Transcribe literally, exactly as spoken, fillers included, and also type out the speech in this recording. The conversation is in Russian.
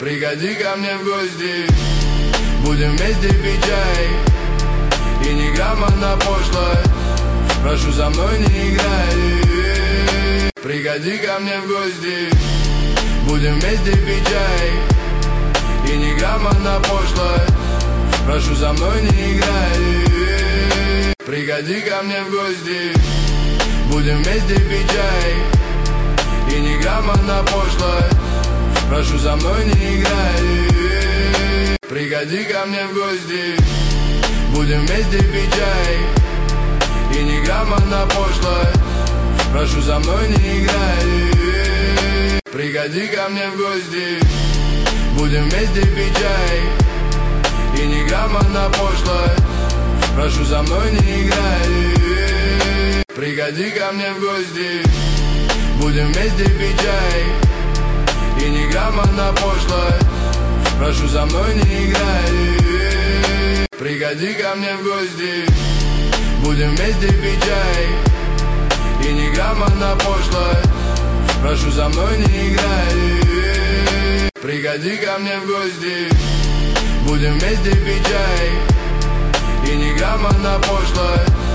Приходи ко мне в гости, будем вместе пить чай. И ни грамма на пошлое, прошу, за мной не играй. Приходи ко мне в гости, будем вместе пить чай. И ни грамма на пошлое, прошу, за мной не играй. Приходи ко мне в гости, будем вместе пить чай. И ни грамма на пошлое, прошу, за мной не играй. Приходи ко мне в гости, будем вместе пить чай. И ни грамма на пошлое, прошу, за мной не играй. Приходи ко мне в гости, будем вместе пить чай. И ни грамма на пошлое, прошу, за мной не играй. Приходи ко мне в гости, будем вместе пить чай. И ни грамма на пошлое, прошу, за мной не играй. Приходи ко мне в гости, будем вместе пить чай. И ни грамма на пошлое, прошу, за мной не играй. Приходи ко мне в гости, будем вместе пить чай. И ни грамма на пошлое,